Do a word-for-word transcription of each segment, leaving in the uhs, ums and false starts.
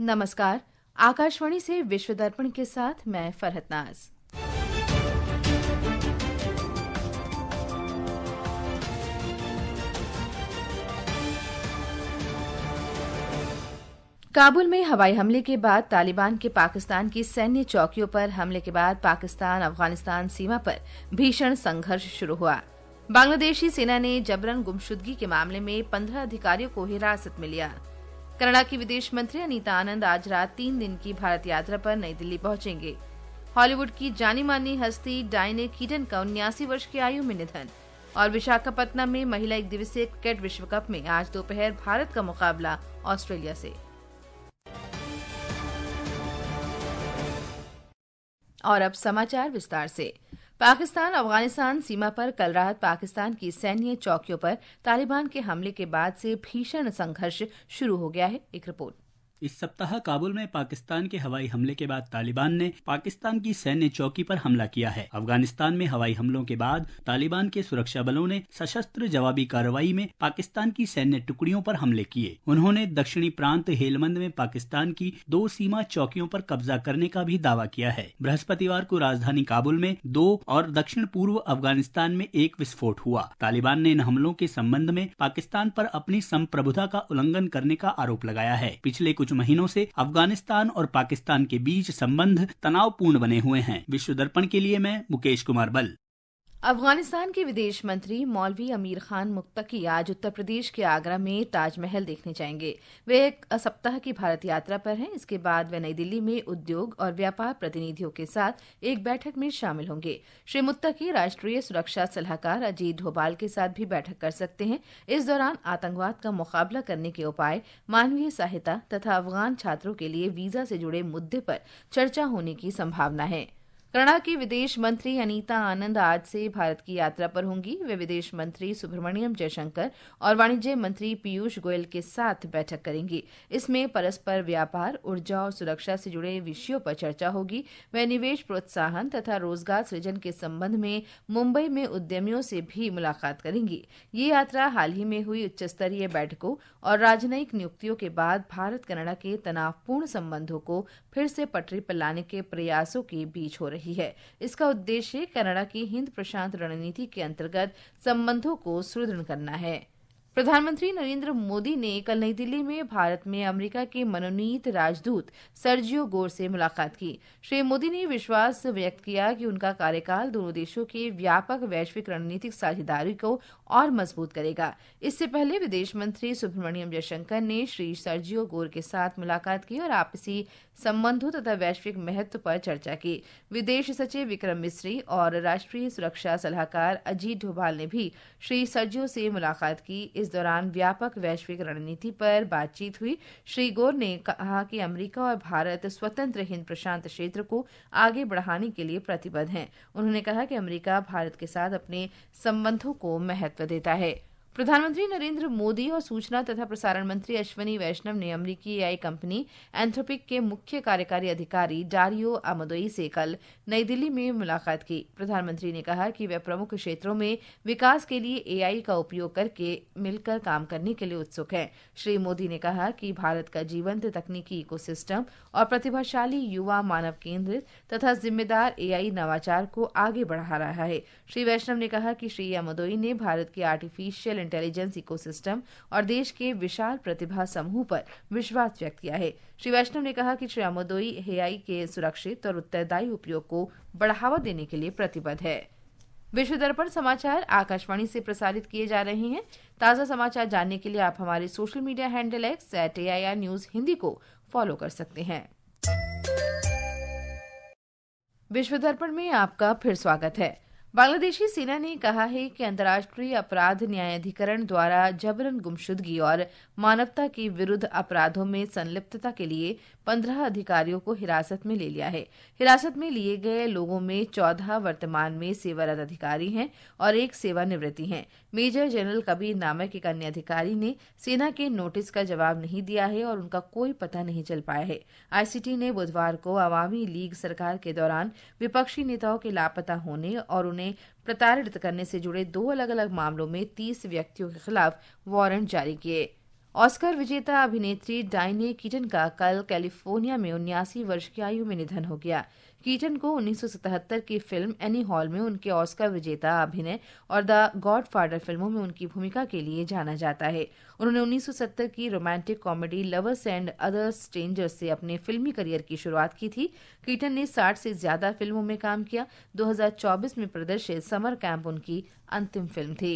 नमस्कार। आकाशवाणी से विश्व दर्पण के साथ मैं फरहत नाज। काबुल में हवाई हमले के बाद तालिबान के पाकिस्तान की सैन्य चौकियों पर हमले के बाद पाकिस्तान अफगानिस्तान सीमा पर भीषण संघर्ष शुरू हुआ। बांग्लादेशी सेना ने जबरन गुमशुदगी के मामले में पंद्रह अधिकारियों को हिरासत में लिया। कनाडा की विदेश मंत्री अनीता आनंद आज रात तीन दिन की भारत यात्रा पर नई दिल्ली पहुंचेंगे। हॉलीवुड की जानी मानी हस्ती डायने कीटन का उन्यासी वर्ष की आयु में निधन। और विशाखापत्तनम में महिला एक दिवसीय क्रिकेट विश्व कप में आज दोपहर भारत का मुकाबला ऑस्ट्रेलिया से। और अब समाचार विस्तार से। पाकिस्तान अफगानिस्तान सीमा पर कल रात पाकिस्तान की सैन्य चौकियों पर तालिबान के हमले के बाद से भीषण संघर्ष शुरू हो गया है। एक रिपोर्ट। इस सप्ताह काबुल में पाकिस्तान के हवाई हमले के बाद तालिबान ने पाकिस्तान की सैन्य चौकी पर हमला किया है। अफगानिस्तान में हवाई हमलों के बाद तालिबान के सुरक्षा बलों ने सशस्त्र जवाबी कार्रवाई में पाकिस्तान की सैन्य टुकड़ियों पर हमले किए। उन्होंने दक्षिणी प्रांत हेलमंद में पाकिस्तान की दो सीमा चौकियों पर कब्जा करने का भी दावा किया है। बृहस्पतिवार को राजधानी काबुल में दो और दक्षिण पूर्व अफगानिस्तान में एक विस्फोट हुआ। तालिबान ने इन हमलों के संबंध में पाकिस्तान पर अपनी संप्रभुता का उल्लंघन करने का आरोप लगाया है। पिछले कुछ महीनों से अफगानिस्तान और पाकिस्तान के बीच संबंध तनावपूर्ण बने हुए हैं। विश्व दर्पण के लिए मैं मुकेश कुमार बल। अफगानिस्तान के विदेश मंत्री मौलवी अमीर खान मुत्तकी आज उत्तर प्रदेश के आगरा में ताजमहल देखने जाएंगे। वे एक सप्ताह की भारत यात्रा पर हैं। इसके बाद वे नई दिल्ली में उद्योग और व्यापार प्रतिनिधियों के साथ एक बैठक में शामिल होंगे। श्री मुत्तकी राष्ट्रीय सुरक्षा सलाहकार अजीत डोभाल के साथ भी बैठक कर सकते हैं। इस दौरान आतंकवाद का मुकाबला करने के उपाय, मानवीय सहायता तथा अफगान छात्रों के लिए वीजा से जुड़े मुद्दे पर चर्चा होने की संभावना है। कनाडा की विदेश मंत्री अनीता आनंद आज से भारत की यात्रा पर होंगी। वे विदेश मंत्री सुब्रमण्यम जयशंकर और वाणिज्य मंत्री पीयूष गोयल के साथ बैठक करेंगी। इसमें परस्पर व्यापार, ऊर्जा और सुरक्षा से जुड़े विषयों पर चर्चा होगी। वे निवेश प्रोत्साहन तथा रोजगार सृजन के संबंध में मुंबई में उद्यमियों से भी मुलाकात करेंगी। ये यात्रा हाल ही में हुई उच्च स्तरीय बैठकों और राजनयिक नियुक्तियों के बाद भारत कनाडा के तनावपूर्ण संबंधों को फिर से पटरी पर लाने के प्रयासों के बीच हो रही है। इसका उद्देश्य कनाडा की हिंद प्रशांत रणनीति के अंतर्गत संबंधों को सुदृढ़ करना है। प्रधानमंत्री नरेंद्र मोदी ने कल नई दिल्ली में भारत में अमेरिका के मनोनीत राजदूत सर्जियो गोर से मुलाकात की। श्री मोदी ने विश्वास व्यक्त किया कि उनका कार्यकाल दोनों देशों के व्यापक वैश्विक रणनीतिक साझेदारी को और मजबूत करेगा। इससे पहले विदेश मंत्री सुब्रमण्यम जयशंकर ने श्री सर्जियो गोर के साथ मुलाकात की और आपसी संबंधों तथा वैश्विक महत्व पर चर्चा की। विदेश सचिव विक्रम मिस्री और राष्ट्रीय सुरक्षा सलाहकार अजीत डोभाल ने भी श्री सर्जियो से मुलाकात की। इस दौरान व्यापक वैश्विक रणनीति पर बातचीत हुई। श्री गोर ने कहा कि अमेरिका और भारत स्वतंत्र हिंद प्रशांत क्षेत्र को आगे बढ़ाने के लिए प्रतिबद्ध हैं। उन्होंने कहा कि अमेरिका भारत के साथ अपने संबंधों को महत्व देता है। प्रधानमंत्री नरेंद्र मोदी और सूचना तथा प्रसारण मंत्री अश्विनी वैष्णव ने अमेरिकी एआई कंपनी एंथ्रोपिक के मुख्य कार्यकारी अधिकारी डारियो अमोदोई से कल नई दिल्ली में मुलाकात की। प्रधानमंत्री ने कहा कि वे प्रमुख क्षेत्रों में विकास के लिए एआई का उपयोग करके मिलकर काम करने के लिए उत्सुक हैं। श्री मोदी ने कहा कि भारत का जीवंत तकनीकी इकोसिस्टम और प्रतिभाशाली युवा मानव केंद्रित तथा जिम्मेदार एआई नवाचार को आगे बढ़ा रहा है। श्री वैष्णव ने कहा कि श्री अमोदोई ने भारत की आर्टिफिशियल इंटेलिजेंस इकोसिस्टम और देश के विशाल प्रतिभा समूह पर विश्वास व्यक्त किया है। श्री वैष्णव ने कहा कि श्री अमोदोई एआई के सुरक्षित और उत्तरदायी उपयोग को बढ़ावा देने के लिए प्रतिबद्ध है। विश्व दर्पण समाचार आकाशवाणी से प्रसारित किए जा रहे हैं। ताज़ा समाचार जानने के लिए आप हमारे social media handle X at AIR news Hindi को फॉलो कर सकते हैं। विश्व दर्पण में आपका फिर स्वागत है। बांग्लादेशी सेना ने कहा है कि अंतर्राष्ट्रीय अपराध न्यायाधिकरण द्वारा जबरन गुमशुदगी और मानवता के विरुद्ध अपराधों में संलिप्तता के लिए पंद्रह अधिकारियों को हिरासत में ले लिया है। हिरासत में लिए गए लोगों में चौदह वर्तमान में सेवारत अधिकारी हैं और एक सेवानिवृत्ति हैं। मेजर जनरल कबीर नामक एक अन्य अधिकारी ने सेना के नोटिस का जवाब नहीं दिया है और उनका कोई पता नहीं चल पाया है। आईसीटी ने बुधवार को अवामी लीग सरकार के दौरान विपक्षी नेताओं के लापता होने और उन्हें प्रताड़ित करने से जुड़े दो अलग अलग मामलों में तीस व्यक्तियों के खिलाफ वारंट जारी किए। ऑस्कर विजेता अभिनेत्री डायने कीटन का कल कैलिफोर्निया में उन्यासी वर्ष की आयु में निधन हो गया। कीटन को उन्नीस सौ सतहत्तर की फिल्म एनी हॉल में उनके ऑस्कर विजेता अभिनय और द गॉडफादर फिल्मों में उनकी भूमिका के लिए जाना जाता है। उन्होंने उन्नीस सौ सत्तर की romantic comedy Lovers and Other Strangers से अपने फिल्मी करियर की शुरुआत की थी। कीटन ने साठ से ज्यादा फिल्मों में काम किया। दो हज़ार चौबीस में प्रदर्शित समर कैंप उनकी अंतिम फिल्म थी।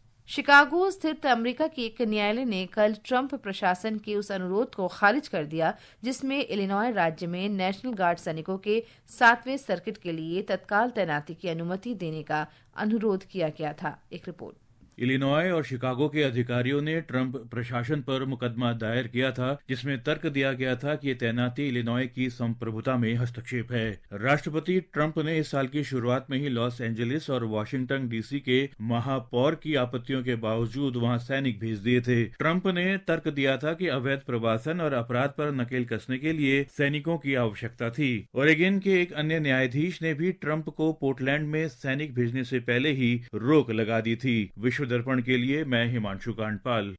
शिकागो स्थित अमेरिका की एक न्यायालय ने कल ट्रंप प्रशासन के उस अनुरोध को खारिज कर दिया जिसमें इलिनॉय राज्य में नेशनल गार्ड सैनिकों के सातवें सर्किट के लिए तत्काल तैनाती की अनुमति देने का अनुरोध किया गया था। एक रिपोर्ट। इलिनॉय और शिकागो के अधिकारियों ने ट्रंप प्रशासन पर मुकदमा दायर किया था जिसमें तर्क दिया गया था कि ये तैनाती इलिनॉय की संप्रभुता में हस्तक्षेप है। राष्ट्रपति ट्रंप ने इस साल की शुरुआत में ही लॉस एंजलिस और वाशिंगटन डीसी के महापौर की आपत्तियों के बावजूद वहां सैनिक भेज दिए थे। ट्रंप ने तर्क दिया था कि अवैध प्रवासन और अपराध पर नकेल कसने के लिए सैनिकों की आवश्यकता थी। ओरेगन के एक अन्य न्यायाधीश ने भी ट्रंप को पोर्टलैंड में सैनिक भेजने से पहले ही रोक लगा दी थी। विश्व दर्पण के लिए मैं हिमांशु कांडपाल।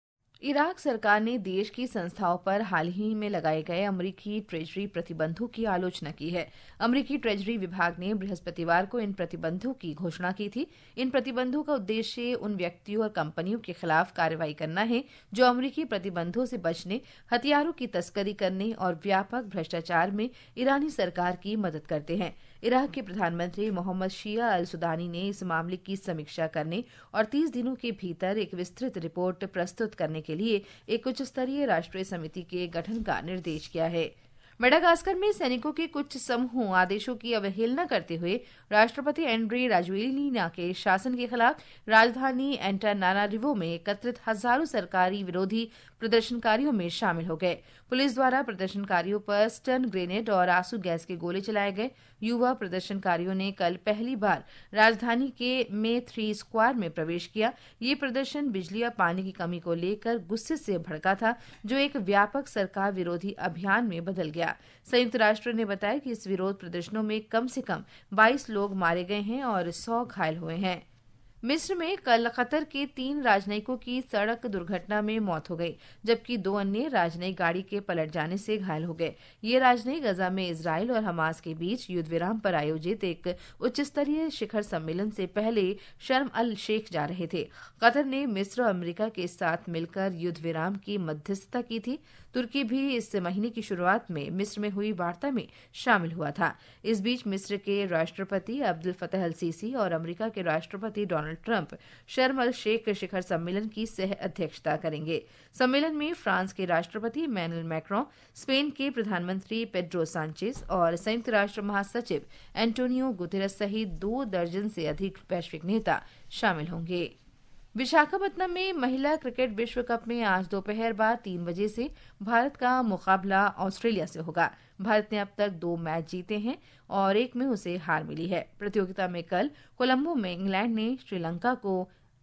इराक सरकार ने देश की संस्थाओं पर हाल ही में लगाए गए अमेरिकी ट्रेजरी प्रतिबंधों की आलोचना की है। अमेरिकी ट्रेजरी विभाग ने बृहस्पतिवार को इन प्रतिबंधों की घोषणा की थी। इन प्रतिबंधों का उद्देश्य उन व्यक्तियों और कंपनियों के खिलाफ कार्रवाई करना है जो अमेरिकी प्रतिबंधों से बचने, हथियारों की तस्करी करने और व्यापक भ्रष्टाचार में ईरानी सरकार की मदद करते हैं। इराक के प्रधानमंत्री मोहम्मद शिया अल सुदानी ने इस मामले की समीक्षा करने और तीस दिनों के भीतर एक विस्तृत रिपोर्ट प्रस्तुत करने के लिए एक उच्च स्तरीय राष्ट्रीय समिति के गठन का निर्देश किया है। मेडागास्कर में सैनिकों के कुछ समूह आदेशों की अवहेलना करते हुए राष्ट्रपति एंड्रे राजोएलिना के शासन के खिलाफ राजधानी एंटानानारिवो में एकत्रित हजारों सरकारी विरोधी प्रदर्शनकारियों में शामिल हो गए। पुलिस द्वारा प्रदर्शनकारियों पर स्टन ग्रेनेड और आंसू गैस के गोले चलाए गए। युवा प्रदर्शनकारियों ने कल पहली बार राजधानी के मे थ्री स्क्वायर में प्रवेश किया। ये प्रदर्शन बिजली और पानी की कमी को लेकर गुस्से से भड़का था जो एक व्यापक सरकार विरोधी अभियान में बदल गया। संयुक्त राष्ट्र ने बताया कि इस विरोध प्रदर्शनों में कम से कम बाईस लोग मारे गए हैं और सौ घायल हुए हैं। मिस्र में कल कतर के तीन राजनयिकों की सड़क दुर्घटना में मौत हो गई, जबकि दो अन्य राजनयिक गाड़ी के पलट जाने से घायल हो गए। ये राजनयिक गजा में इजराइल और हमास के बीच युद्ध विराम पर आयोजित एक उच्च स्तरीय शिखर सम्मेलन से पहले शर्म अल शेख जा रहे थे। कतर ने मिस्र और अमेरिका के साथ मिलकर युद्ध विराम की मध्यस्थता की थी। तुर्की भी इस महीने की शुरुआत में मिस्र में हुई वार्ता में शामिल हुआ था। इस बीच मिस्र के राष्ट्रपति अब्दुल फतह अल सीसी और अमेरिका के राष्ट्रपति डोनाल्ड ट्रंप शर्म अल शेख शिखर सम्मेलन की सह अध्यक्षता करेंगे। सम्मेलन में फ्रांस के राष्ट्रपति इमैनुअल मैक्रों, स्पेन के प्रधानमंत्री पेड्रो सांचेज और संयुक्त राष्ट्र महासचिव एंटोनियो गुतेरस सहित दो दर्जन से अधिक वैश्विक नेता शामिल होंगे। विशाखापत्तनम में महिला क्रिकेट विश्व कप में आज दोपहर बाद तीन बजे से भारत का मुकाबला ऑस्ट्रेलिया से होगा। भारत ने अब तक दो मैच जीते हैं और एक में उसे हार मिली है। प्रतियोगिता में कल कोलंबो में इंग्लैंड ने श्रीलंका को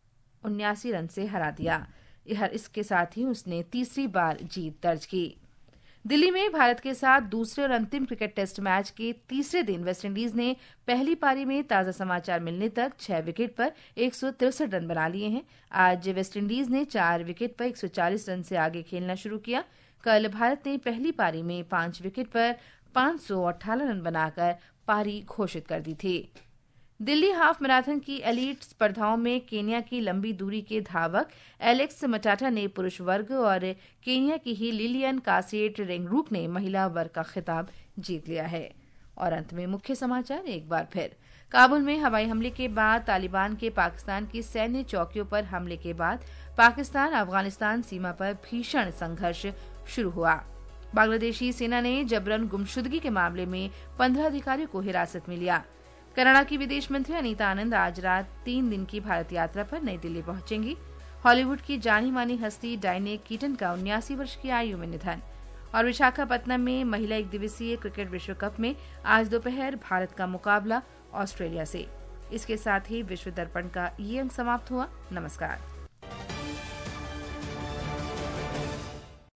उन्यासी रन से हरा दिया। इसके साथ ही उसने तीसरी बार जीत दर्ज की। दिल्ली में भारत के साथ दूसरे और अंतिम क्रिकेट टेस्ट मैच के तीसरे दिन वेस्टइंडीज ने पहली पारी में ताजा समाचार मिलने तक छह विकेट पर एक सौ तिरसठ रन बना लिए हैं। आज वेस्टइंडीज ने चार विकेट पर एक सौ चालीस रन से आगे खेलना शुरू किया। कल भारत ने पहली पारी में पांच विकेट पर पांच सौ अट्ठारह रन बनाकर पारी घोषित कर दी थी। दिल्ली हाफ मैराथन की एलीट स्पर्धाओं में केन्या की लंबी दूरी के धावक एलेक्स मटाटा ने पुरुष वर्ग और केन्या की ही लिलियन कासेट रेंगरूक ने महिला वर्ग का खिताब जीत लिया है। और अंत में मुख्य समाचार एक बार फिर। काबुल में हवाई हमले के बाद तालिबान के पाकिस्तान की सैन्य चौकियों पर हमले के बाद पाकिस्तान अफगानिस्तान सीमा पर भीषण संघर्ष शुरू हुआ। बांग्लादेशी सेना ने जबरन गुमशुदगी के मामले में पंद्रह अधिकारियों को हिरासत में लिया। कनाडा की विदेश मंत्री अनीता आनंद आज रात तीन दिन की भारत यात्रा पर नई दिल्ली पहुंचेंगी। हॉलीवुड की जानी मानी हस्ती डायने कीटन का उन्यासी वर्ष की आयु में निधन। और विशाखापत्तनम में महिला एक दिवसीय क्रिकेट विश्व कप में आज दोपहर भारत का मुकाबला ऑस्ट्रेलिया से। इसके साथ ही विश्व दर्पण का ये अंक समाप्त हुआ। नमस्कार।